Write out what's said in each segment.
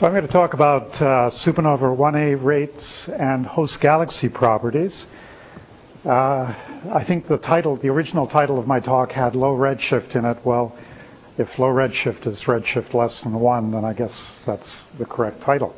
So I'm going to talk about supernova 1A rates and host galaxy properties. I think the original title of my talk had low redshift in it. Well, if low redshift is redshift less than 1, then I guess that's the correct title.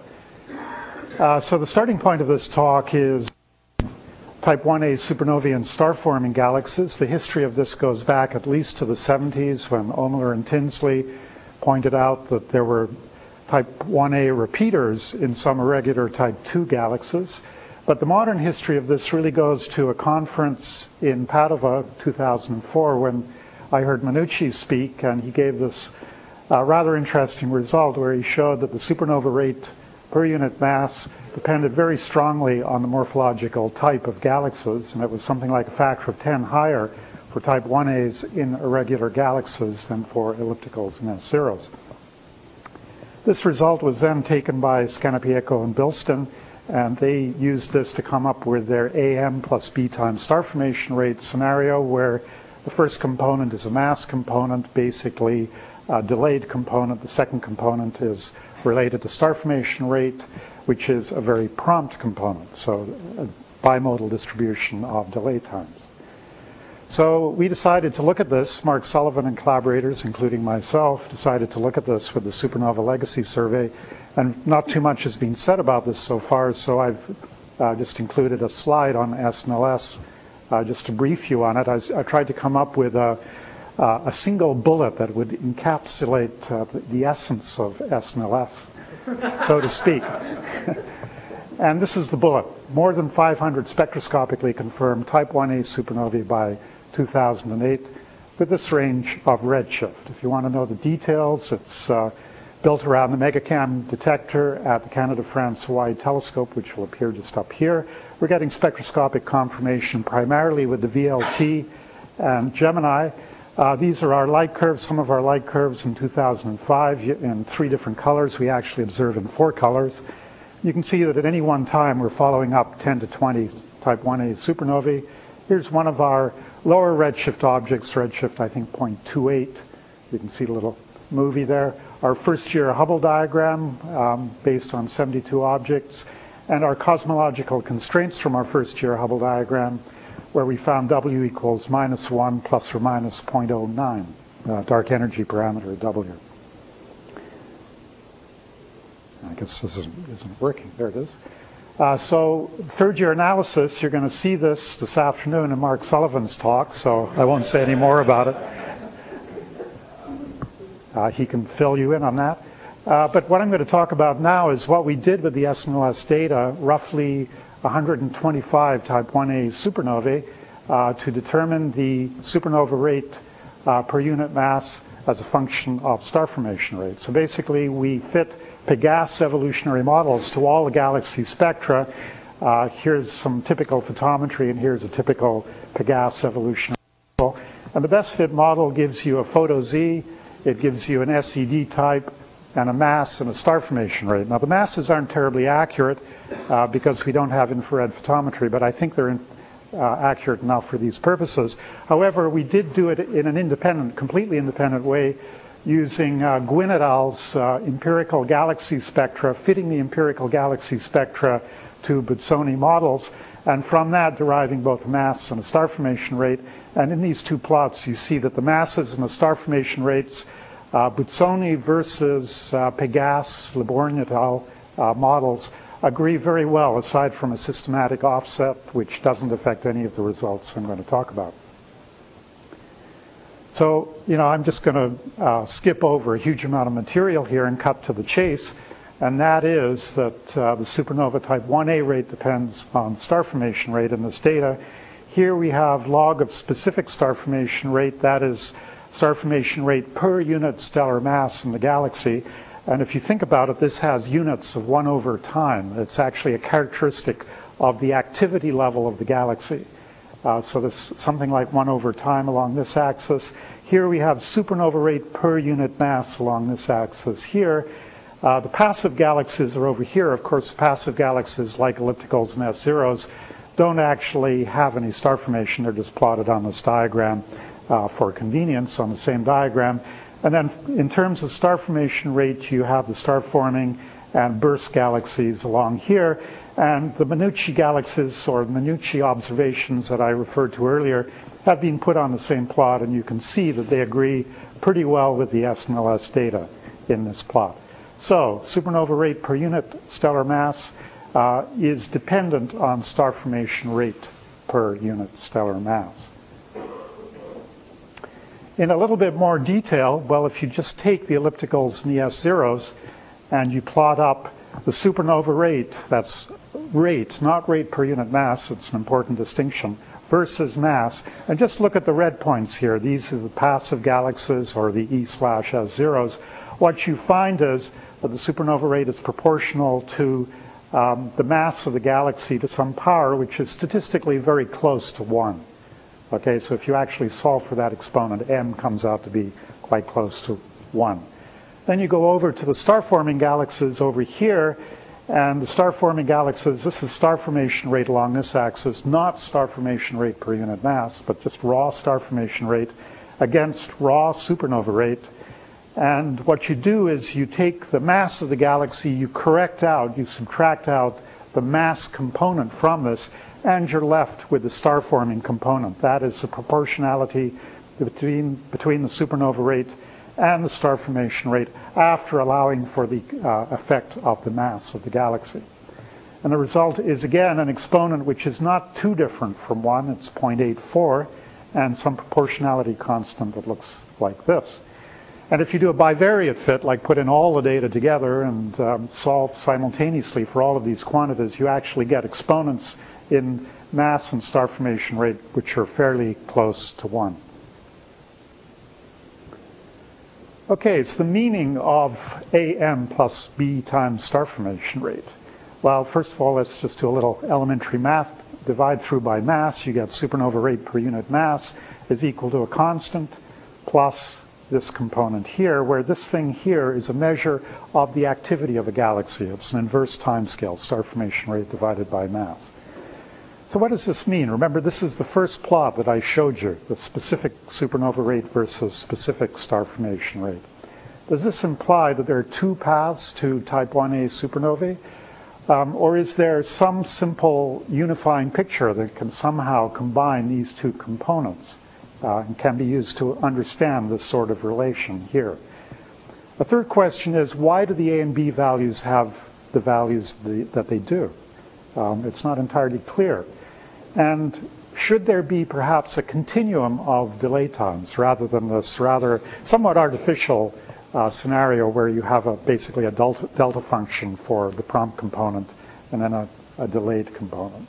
So the starting point of this talk is Type 1A supernovae and star-forming galaxies. The history of this goes back at least to the 70s when Ohmler and Tinsley pointed out that there were Type 1A repeaters in some irregular Type 2 galaxies. But the modern history of this really goes to a conference in Padova, 2004, when I heard Minucci speak, and he gave this rather interesting result where he showed that the supernova rate per unit mass depended very strongly on the morphological type of galaxies, and it was something like a factor of 10 higher for Type 1As in irregular galaxies than for ellipticals and S-zeros. This result was then taken by Scannapieco and Bilston, and they used this to come up with their AM plus B times star formation rate scenario, where the first component is a mass component, basically a delayed component. The second component is related to star formation rate, which is a very prompt component, so a bimodal distribution of delay times. So we decided to look at this. Mark Sullivan and collaborators, including myself, decided to look at this with the Supernova Legacy Survey. And not too much has been said about this so far, so I've just included a slide on SNLS just to brief you on it. I tried to come up with a single bullet that would encapsulate the essence of SNLS, so to speak. And this is the bullet. More than 500 spectroscopically confirmed Type 1A supernovae by 2008 with this range of redshift. If you want to know the details, it's built around the MegaCam detector at the Canada-France Hawaii telescope, which will appear just up here. We're getting spectroscopic confirmation primarily with the VLT and Gemini. These are our light curves, some of our light curves in 2005 in 3 different colors. We actually observe in 4 colors. You can see that at any one time we're following up 10 to 20 Type 1A supernovae. Here's one of our lower redshift objects, redshift I think 0.28. You can see the little movie there. Our first year Hubble diagram based on 72 objects, and our cosmological constraints from our first year Hubble diagram, where we found W equals -1 plus or minus 0.09, dark energy parameter W. I guess this isn't working. There it is. So third year analysis, you're going to see this afternoon in Mark Sullivan's talk, so I won't say any more about it. He can fill you in on that. But what I'm going to talk about now is what we did with the SNLS data, roughly 125 Type 1A supernovae, to determine the supernova rate per unit mass as a function of star formation rate. So basically we fit Pegase evolutionary models to all the galaxy spectra. Here's some typical photometry, and here's a typical Pegase evolutionary model. And the best fit model gives you a photo Z, it gives you an SED type, and a mass and a star formation rate. Now the masses aren't terribly accurate because we don't have infrared photometry, but I think they're accurate enough for these purposes. However, we did do it in an completely independent way, using Gwynne et al.'s empirical galaxy spectra, fitting the empirical galaxy spectra to Buzzoni models, and from that deriving both a mass and a star formation rate. And in these 2 plots, you see that the masses and the star formation rates, Buzzoni versus Pegase, Libourne et al. Models, agree very well, aside from a systematic offset, which doesn't affect any of the results I'm going to talk about. So, I'm just going to skip over a huge amount of material here and cut to the chase, and that is that the supernova Type 1A rate depends on star formation rate in this data. Here we have log of specific star formation rate, that is star formation rate per unit stellar mass in the galaxy. And if you think about it, this has units of 1 over time. It's actually a characteristic of the activity level of the galaxy. So there's something like 1 over time along this axis. Here we have supernova rate per unit mass along this axis. Here, the passive galaxies are over here. Of course, passive galaxies like ellipticals and S-zeros don't actually have any star formation. They're just plotted on this diagram for convenience on the same diagram. And then in terms of star formation rate, you have the star forming and burst galaxies along here. And the Minucci galaxies, or Minucci observations that I referred to earlier, have been put on the same plot, and you can see that they agree pretty well with the SNLS data in this plot. So supernova rate per unit stellar mass is dependent on star formation rate per unit stellar mass. In a little bit more detail, well, if you just take the ellipticals and the S0s and you plot up the supernova rate, that's rate, not rate per unit mass, it's an important distinction, versus mass, and just look at the red points here. These are the passive galaxies, or the E/S0s. What you find is that the supernova rate is proportional to the mass of the galaxy to some power, which is statistically very close to 1. Okay, so if you actually solve for that exponent, m comes out to be quite close to 1. Then you go over to the star-forming galaxies over here, and the star-forming galaxies, this is star formation rate along this axis, not star formation rate per unit mass, but just raw star formation rate against raw supernova rate. And what you do is you take the mass of the galaxy, you correct out, you subtract out the mass component from this, and you're left with the star-forming component. That is the proportionality between the supernova rate and the star formation rate after allowing for the effect of the mass of the galaxy. And the result is, again, an exponent which is not too different from 1. It's 0.84, and some proportionality constant that looks like this. And if you do a bivariate fit, like put in all the data together and solve simultaneously for all of these quantities, you actually get exponents in mass and star formation rate which are fairly close to 1. Okay, so the meaning of AM plus B times star formation rate. Well, first of all, let's just do a little elementary math. Divide through by mass, you get supernova rate per unit mass is equal to a constant plus this component here, where this thing here is a measure of the activity of a galaxy. It's an inverse timescale, star formation rate divided by mass. So what does this mean? Remember, this is the first plot that I showed you, the specific supernova rate versus specific star formation rate. Does this imply that there are two paths to type 1a supernovae? Or is there some simple unifying picture that can somehow combine these two components and can be used to understand this sort of relation here? The third question is, why do the A and B values have the values that they do? It's not entirely clear. And should there be perhaps a continuum of delay times rather than this rather somewhat artificial scenario where you have basically a delta function for the prompt component and then a delayed component?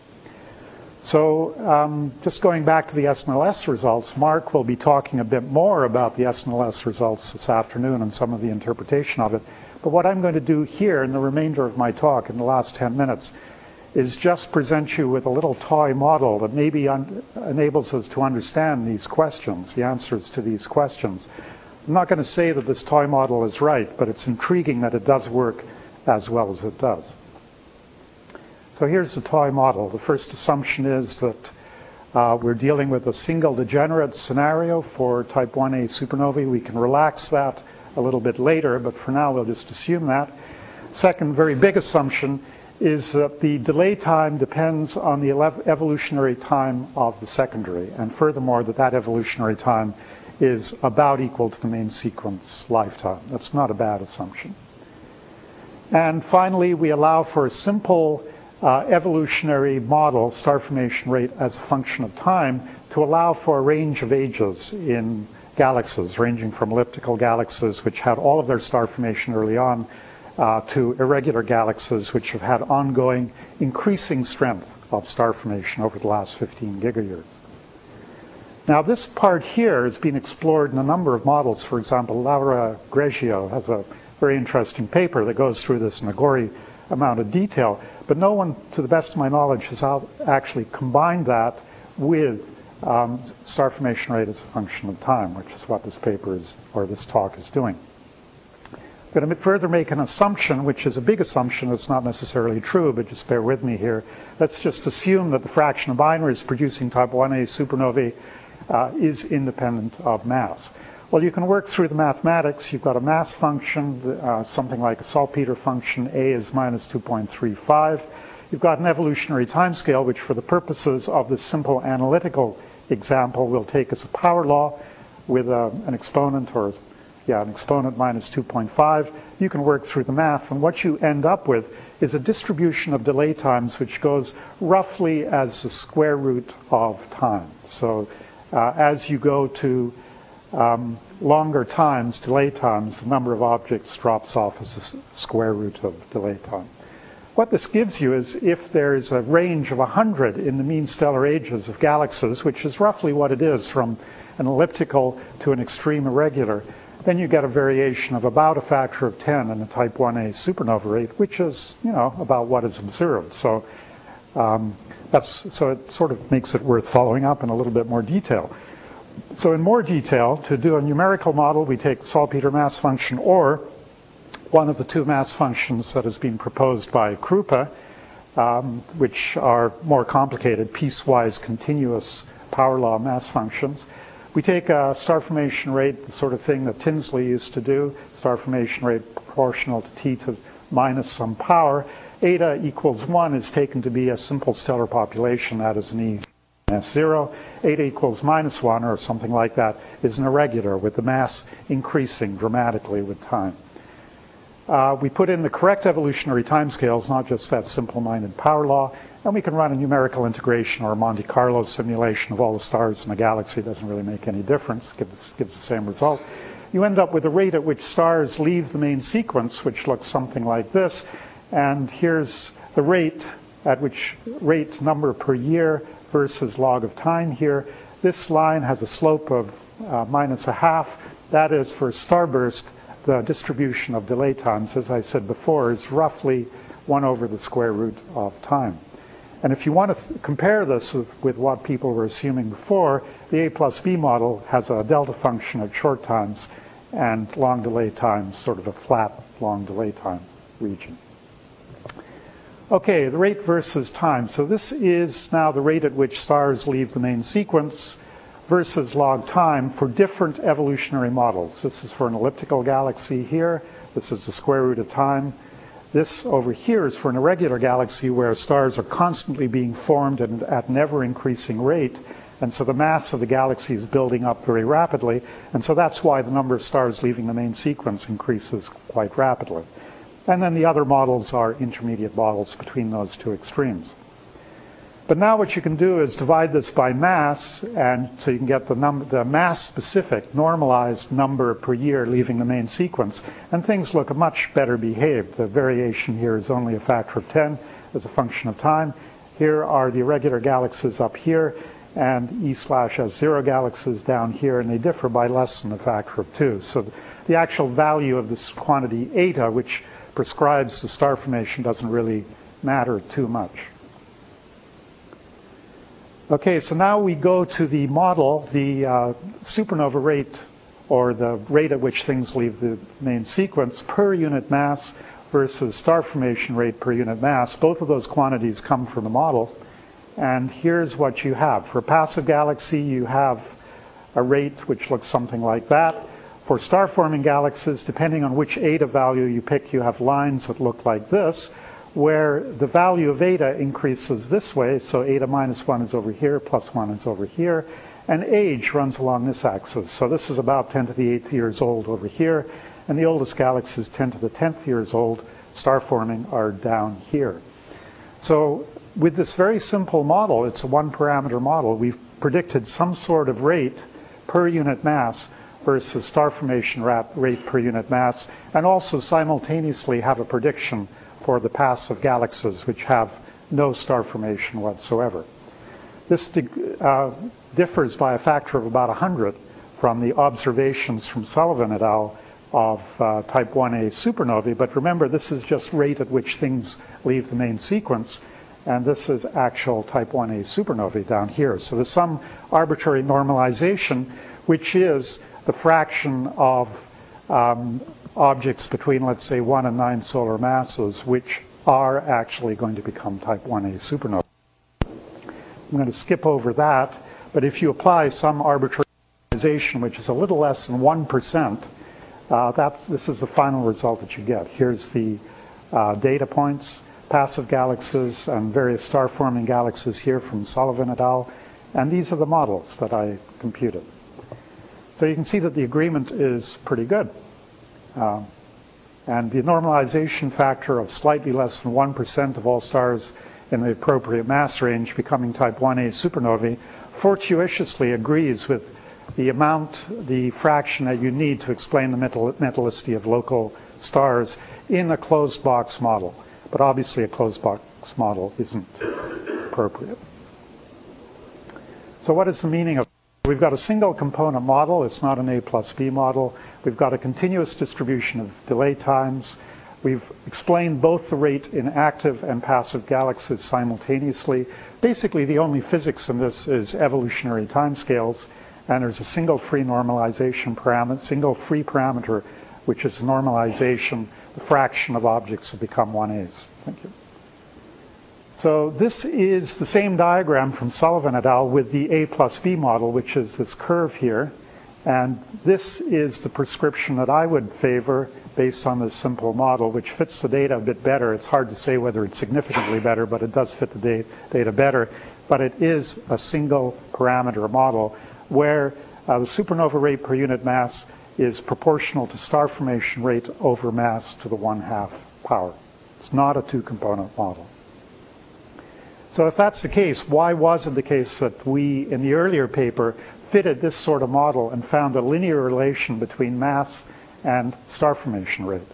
So just going back to the SNLS results, Mark will be talking a bit more about the SNLS results this afternoon and some of the interpretation of it. But what I'm going to do here in the remainder of my talk in the last 10 minutes is just present you with a little toy model that maybe enables us to understand these questions, the answers to these questions. I'm not going to say that this toy model is right, but it's intriguing that it does work as well as it does. So here's the toy model. The first assumption is that we're dealing with a single degenerate scenario for type 1a supernovae. We can relax that a little bit later, but for now we'll just assume that. Second very big assumption is that the delay time depends on the evolutionary time of the secondary, and furthermore that evolutionary time is about equal to the main sequence lifetime. That's not a bad assumption. And finally, we allow for a simple evolutionary model, star formation rate as a function of time, to allow for a range of ages in galaxies, ranging from elliptical galaxies, which had all of their star formation early on, to irregular galaxies which have had ongoing increasing strength of star formation over the last 15 gigayears. Now this part here has been explored in a number of models. For example, Laura Greggio has a very interesting paper that goes through this in a gory amount of detail, but no one, to the best of my knowledge, has actually combined that with star formation rate as a function of time, which is what this paper is, or this talk is doing. I'm going to further make an assumption, which is a big assumption. It's not necessarily true, but just bear with me here. Let's just assume that the fraction of binaries producing type 1a supernovae is independent of mass. Well, you can work through the mathematics. You've got a mass function, something like a saltpeter function. A is minus 2.35. You've got an evolutionary timescale, which for the purposes of this simple analytical example, we'll take as a power law with an exponent an exponent minus 2.5. You can work through the math, and what you end up with is a distribution of delay times which goes roughly as the square root of time. So as you go to longer times, delay times, the number of objects drops off as the square root of delay time. What this gives you is if there is a range of 100 in the mean stellar ages of galaxies, which is roughly what it is from an elliptical to an extreme irregular, then you get a variation of about a factor of 10 in the type 1a supernova rate, which is, about what is observed. So so it sort of makes it worth following up in a little bit more detail. So in more detail, to do a numerical model, we take the saltpeter mass function or one of the two mass functions that has been proposed by Krupa, which are more complicated, piecewise continuous power law mass functions. We take a star formation rate, the sort of thing that Tinsley used to do, star formation rate proportional to t to minus some power. Eta equals 1 is taken to be a simple stellar population, that is an E S0. Eta equals minus 1 or something like that is an irregular with the mass increasing dramatically with time. We put in the correct evolutionary timescales, not just that simple-minded power law, and we can run a numerical integration or a Monte Carlo simulation of all the stars in the galaxy. It doesn't really make any difference, gives the same result. You end up with a rate at which stars leave the main sequence, which looks something like this, and here's the rate at which rate number per year versus log of time here. This line has a slope of minus a half. That is for starburst. The distribution of delay times, as I said before, is roughly 1 over the square root of time. And if you want to compare this with what people were assuming before, the A plus B model has a delta function at short times and long delay times, sort of a flat long delay time region. Okay, the rate versus time. So this is now the rate at which stars leave the main sequence versus log time for different evolutionary models. This is for an elliptical galaxy here. This is the square root of time. This over here is for an irregular galaxy where stars are constantly being formed and at an ever-increasing rate. And so the mass of the galaxy is building up very rapidly. And so that's why the number of stars leaving the main sequence increases quite rapidly. And then the other models are intermediate models between those two extremes. But now what you can do is divide this by mass, and so you can get the mass-specific normalized number per year leaving the main sequence, and things look much better behaved. The variation here is only a factor of 10 as a function of time. Here are the irregular galaxies up here, and E/S0 galaxies down here, and they differ by less than a factor of 2. So the actual value of this quantity eta, which prescribes the star formation, doesn't really matter too much. Okay, so now we go to the model, the supernova rate, or the rate at which things leave the main sequence per unit mass versus star formation rate per unit mass. Both of those quantities come from the model. And here's what you have. For a passive galaxy, you have a rate which looks something like that. For star-forming galaxies, depending on which eta value you pick, you have lines that look like this, where the value of eta increases this way. So eta minus 1 is over here, plus 1 is over here. And age runs along this axis. So this is about 10 to the 8th years old over here. And the oldest galaxies, 10 to the 10th years old, star-forming, are down here. So with this very simple model, it's a one-parameter model, we've predicted some sort of rate per unit mass versus star formation rate per unit mass, and also simultaneously have a prediction for the passive galaxies which have no star formation whatsoever. This differs by a factor of about 100 from the observations from Sullivan et al. Of type 1a supernovae, but remember this is just rate at which things leave the main sequence, and this is actual type 1a supernovae down here. So there's some arbitrary normalization, which is the fraction of objects between, let's say, 1 and 9 solar masses, which are actually going to become type 1a supernovae. I'm going to skip over that, but if you apply some arbitrary which is a little less than 1%, this is the final result that you get. Here's the data points, passive galaxies and various star-forming galaxies here from Sullivan et al. And these are the models that I computed. So you can see that the agreement is pretty good. And the normalization factor of slightly less than 1% of all stars in the appropriate mass range becoming type 1a supernovae fortuitously agrees with the fraction that you need to explain the metallicity of local stars in a closed box model. But obviously a closed box model isn't appropriate. So what is the meaning of? We've got a single component model. It's not an A plus B model. We've got a continuous distribution of delay times. We've explained both the rate in active and passive galaxies simultaneously. Basically, the only physics in this is evolutionary timescales, and there's a single free normalization parameter, single free parameter, which is normalization, the fraction of objects that become 1As. Thank you. So this is the same diagram from Sullivan et al. With the A plus B model, which is this curve here. And this is the prescription that I would favor based on this simple model, which fits the data a bit better. It's hard to say whether it's significantly better, but it does fit the data better. But it is a single parameter model where the supernova rate per unit mass is proportional to star formation rate over mass to the 1/2 power. It's not a two-component model. So if that's the case, why was it the case that we, in the earlier paper, fitted this sort of model and found a linear relation between mass and star formation rate?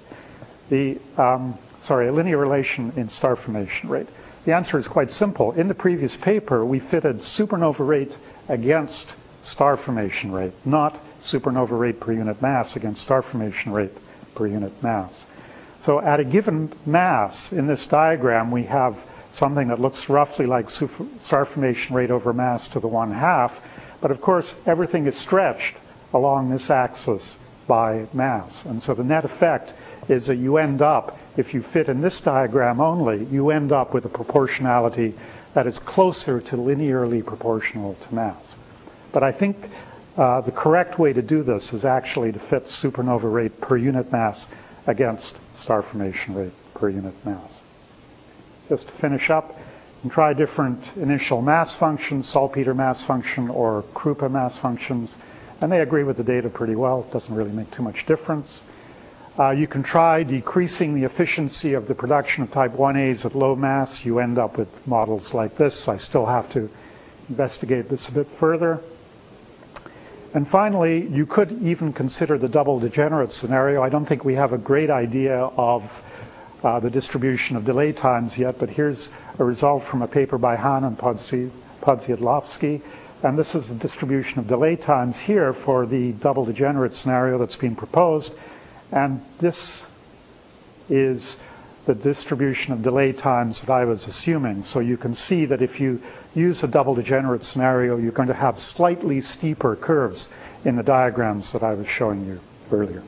A linear relation in star formation rate. The answer is quite simple. In the previous paper, we fitted supernova rate against star formation rate, not supernova rate per unit mass against star formation rate per unit mass. So at a given mass, in this diagram, we have something that looks roughly like star formation rate over mass to the 1/2. But of course, everything is stretched along this axis by mass. And so the net effect is that you end up, if you fit in this diagram only, you end up with a proportionality that is closer to linearly proportional to mass. But I think the correct way to do this is actually to fit supernova rate per unit mass against star formation rate per unit mass. Just to finish up, you can try different initial mass functions, saltpeter mass function or Krupa mass functions, and they agree with the data pretty well. It doesn't really make too much difference. You can try decreasing the efficiency of the production of type 1As at low mass. You end up with models like this. I still have to investigate this a bit further. And finally, you could even consider the double degenerate scenario. I don't think we have a great idea of the distribution of delay times yet, but here's a result from a paper by Hahn and Podsiadlovsky. And this is the distribution of delay times here for the double degenerate scenario that's being proposed. And this is the distribution of delay times that I was assuming. So you can see that if you use a double degenerate scenario, you're going to have slightly steeper curves in the diagrams that I was showing you earlier.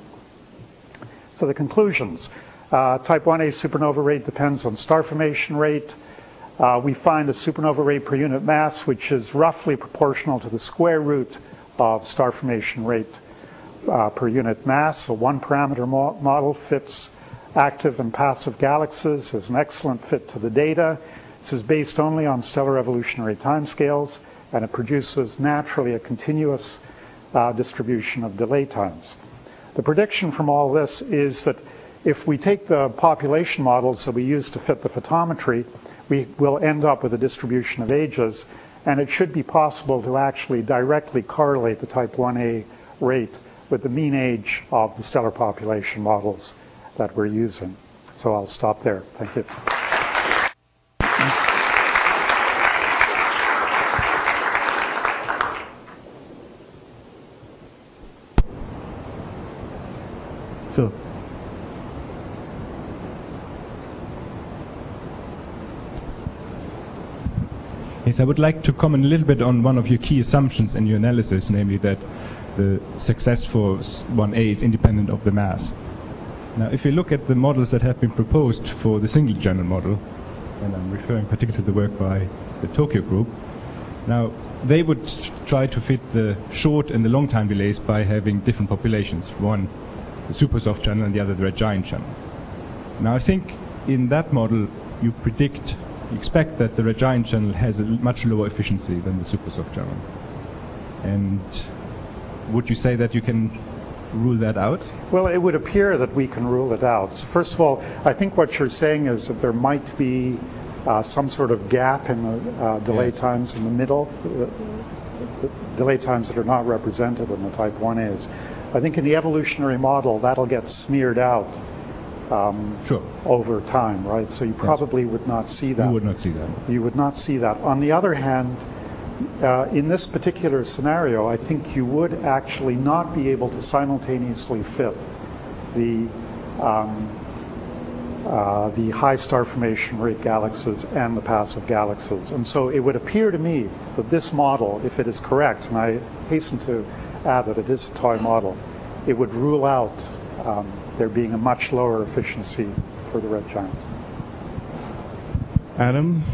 So the conclusions. Type 1a supernova rate depends on star formation rate. We find a supernova rate per unit mass, which is roughly proportional to the square root of star formation rate per unit mass. A one-parameter model fits active and passive galaxies, is an excellent fit to the data. This is based only on stellar evolutionary timescales, and it produces naturally a continuous distribution of delay times. The prediction from all this is that if we take the population models that we use to fit the photometry, we will end up with a distribution of ages, and it should be possible to actually directly correlate the type 1a rate with the mean age of the stellar population models that we're using. So I'll stop there. Thank you. Phil. Yes, I would like to comment a little bit on one of your key assumptions in your analysis, namely that the success for 1A is independent of the mass. Now, if you look at the models that have been proposed for the single channel model, and I'm referring particularly to the work by the Tokyo group, now they would try to fit the short and the long time delays by having different populations. One, the super soft channel, and the other, the red giant channel. Now, I think in that model, you expect that the red giant channel has a much lower efficiency than the super soft channel. And would you say that you can rule that out? Well, it would appear that we can rule it out. So first of all, I think what you're saying is that there might be some sort of gap in the delay times in the middle, the delay times that are not represented in the type 1As. I think in the evolutionary model, that'll get smeared out over time, right? So you probably would not see that. You would not see that. You would not see that. On the other hand, in this particular scenario, I think you would actually not be able to simultaneously fit the high star formation rate galaxies and the passive galaxies. And so it would appear to me that this model, if it is correct, and I hasten to add that it is a toy model, it would rule out there being a much lower efficiency for the red giants. Adam?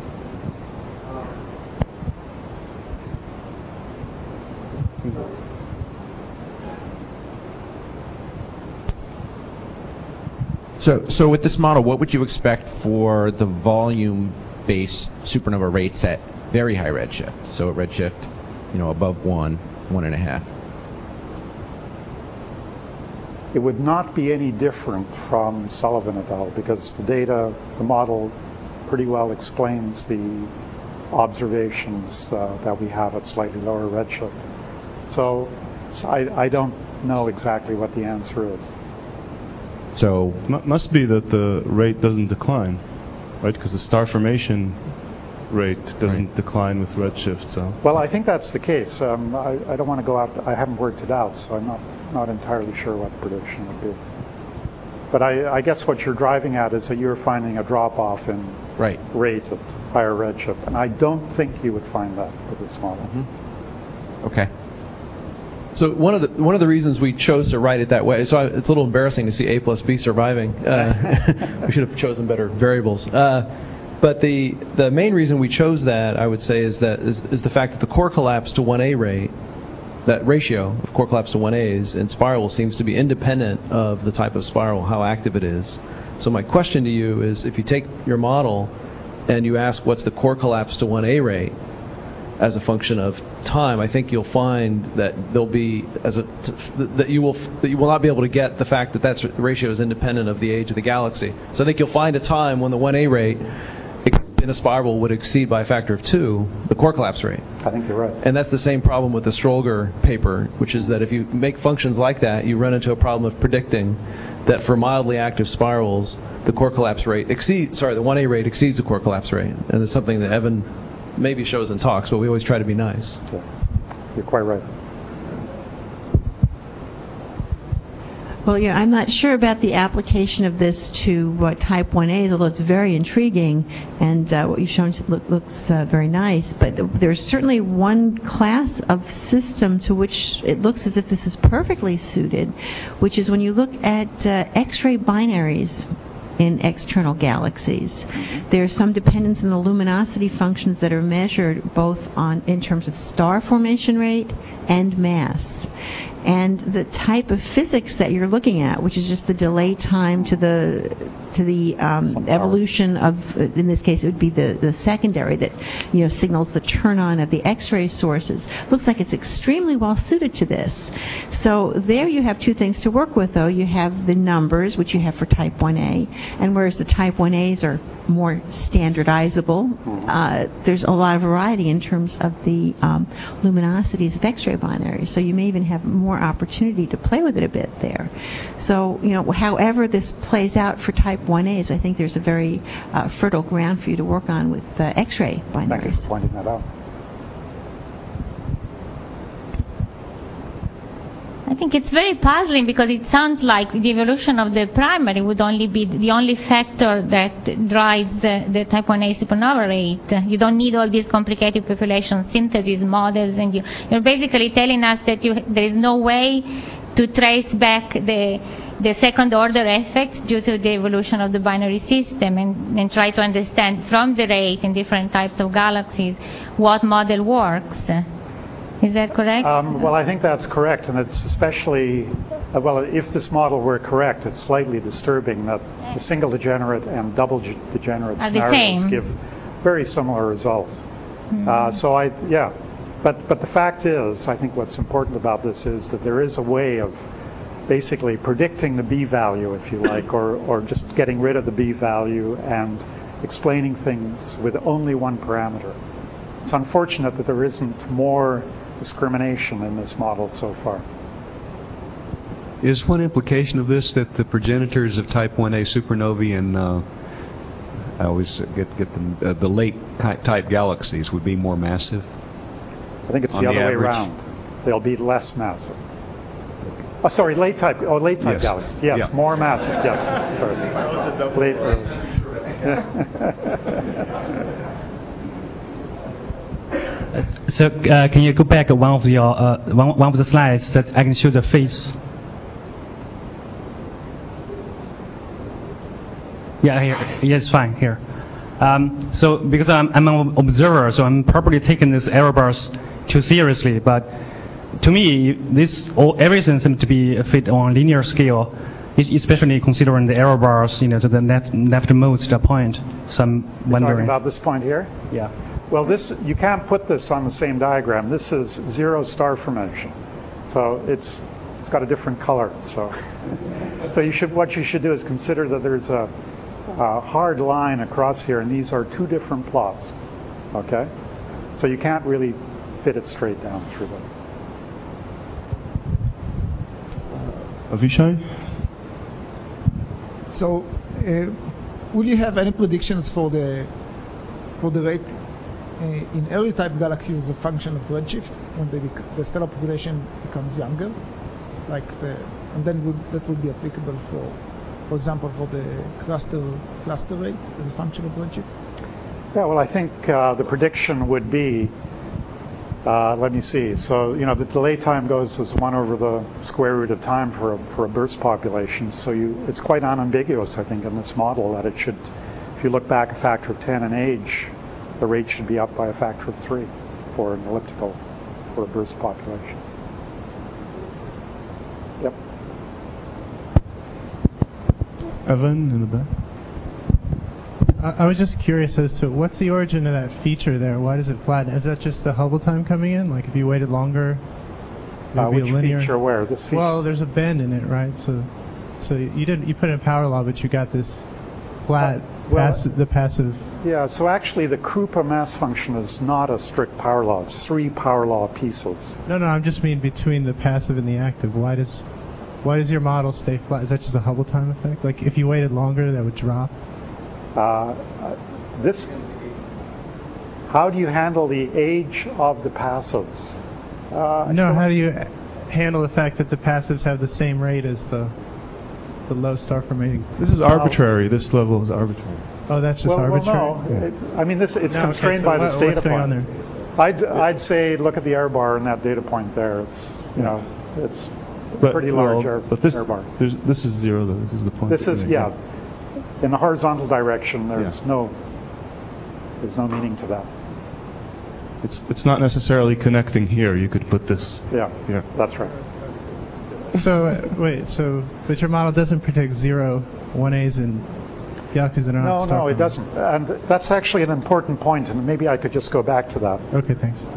So with this model, what would you expect for the volume-based supernova rates at very high redshift? So at redshift, above 1, 1.5. It would not be any different from Sullivan et al. Because the model pretty well explains the observations that we have at slightly lower redshift. So I don't know exactly what the answer is. So must be that the rate doesn't decline, right? Because the star formation rate doesn't decline with redshift. So well, I think that's the case. I don't want to go out. I haven't worked it out, so I'm not entirely sure what the prediction would be. But I guess what you're driving at is that you're finding a drop off in rate at higher redshift, and I don't think you would find that with this model. Mm-hmm. Okay. So one of the reasons we chose to write it that way, so it's a little embarrassing to see A plus B surviving. We should have chosen better variables. But the main reason we chose that, I would say, is the fact that the core collapse to 1A rate, that ratio of core collapse to 1As in spiral seems to be independent of the type of spiral, how active it is. So my question to you is, if you take your model and you ask what's the core collapse to 1A rate, as a function of time, I think you'll find that there'll be that you will not be able to get the fact that that ratio is independent of the age of the galaxy. So I think you'll find a time when the 1A rate in a spiral would exceed by a factor of 2 the core collapse rate. I think you're right. And that's the same problem with the Strolger paper, which is that if you make functions like that, you run into a problem of predicting that for mildly active spirals, the core collapse rate the 1A rate exceeds the core collapse rate. And it's something that Evan maybe shows in talks, but we always try to be nice. Yeah, you're quite right. Well, yeah, I'm not sure about the application of this to type 1As, although it's very intriguing, and what you've shown looks very nice. But there's certainly one class of system to which it looks as if this is perfectly suited, which is when you look at X-ray binaries in external galaxies. There's some dependence in the luminosity functions that are measured both in terms of star formation rate and mass. And the type of physics that you're looking at, which is just the delay time to the evolution of, in this case, it would be the secondary that signals the turn on of the X-ray sources. Looks like it's extremely well suited to this. So there you have two things to work with, though. You have the numbers, which you have for type 1A, and whereas the type 1As are more standardizable, there's a lot of variety in terms of the luminosities of X-ray binaries. So you may even have more opportunity to play with it a bit there. So, however this plays out for type 1As, I think there's a very fertile ground for you to work on with X-ray binaries. Thank you for pointing that out. I think it's very puzzling because it sounds like the evolution of the primary would only be the only factor that drives the type 1A supernova rate. You don't need all these complicated population synthesis models, and you're basically telling us that there is no way to trace back the the second order effects due to the evolution of the binary system, and try to understand from the rate in different types of galaxies what model works. Is that correct? Well, I think that's correct, and it's especially, well, if this model were correct, it's slightly disturbing that the single degenerate and double degenerate Are the scenarios same. give very similar results. But the fact is, I think what's important about this is that there is a way of basically predicting the b-value, if you like, or just getting rid of the b-value and explaining things with only one parameter. It's unfortunate that there isn't more discrimination in this model so far. Is one implication of this that the progenitors of type 1a supernovae and I always get them, the late type galaxies would be more massive? I think it's On the other the way average? around. They'll be less massive. Oh, sorry, late type Yes. galaxies. Yes, Yeah. more massive. Yes, sorry. Late, So can you go back one of your one of the slides that I can show the face? Yeah, here. Yes, fine here. So because I'm an observer, so I'm probably taking this error bars too seriously. But to me, everything seems to be fit on a linear scale, especially considering the error bars, to the leftmost point. So I'm wondering. talking about this point here? Yeah. Well, you can't put this on the same diagram. This is zero star formation, so it's got a different color. So what you should do is consider that there's a hard line across here, and these are two different plots. Okay, so you can't really fit it straight down through them. Avishai? So, will you have any predictions for the rate in early type galaxies as a function of redshift when the stellar population becomes younger? And then that would be applicable for example, for the cluster rate as a function of redshift? Yeah, well, I think the prediction would be, let me see. So, the delay time goes as 1 over the square root of time for a burst population. So it's quite unambiguous, I think, in this model that it should, if you look back a factor of 10 in age, the rate should be up by a factor of 3 for an elliptical, for a burst population. Yep. Evan in the back. I was just curious as to what's the origin of that feature there? Why does it flatten? Is that just the Hubble time coming in? Like if you waited longer, it would be Which a linear feature where? This feature? Well, there's a bend in it, right? So you put in power law, but you got this flat the passive. Yeah. So actually, the Krupa mass function is not a strict power law. It's 3 power law pieces. No, I just mean between the passive and the active. Why does your model stay flat? Is that just a Hubble time effect? Like if you waited longer, that would drop? How do you handle the age of the passives? How do you handle the fact that the passives have the same rate as the low star formation? This is arbitrary. This level is arbitrary. Oh, that's just arbitrary? Well, no. I mean, it's constrained by this what's data going point. on there? I'd say look at the error bar in that data point there. It's it's pretty large error bar. This is 0 though. This is the point. This is in the horizontal direction. There's no meaning to that. It's not necessarily connecting here. You could put this. Yeah. That's right. So but your model doesn't predict 0, 1As and galaxies that are not star No, it doesn't. And that's actually an important point, and maybe I could just go back to that. Okay, thanks.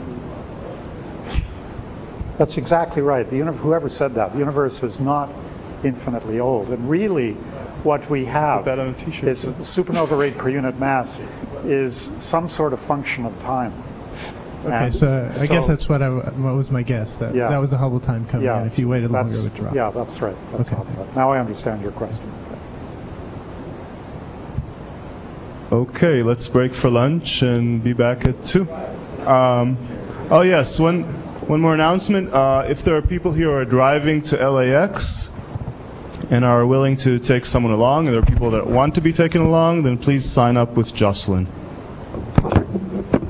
That's exactly right. Whoever said that, the universe is not infinitely old. And really, what we have Put that on a t-shirt. is that the supernova rate per unit mass is some sort of function of time. Okay, so I guess that's what was my guess. That was the Hubble time coming in. If you waited longer, it would drop. Yeah, that's right. That's okay. Now I understand your question. Okay, let's break for lunch and be back at 2. Oh yes, one more announcement. If there are people here who are driving to LAX and are willing to take someone along, and there are people that want to be taken along, then please sign up with Jocelyn.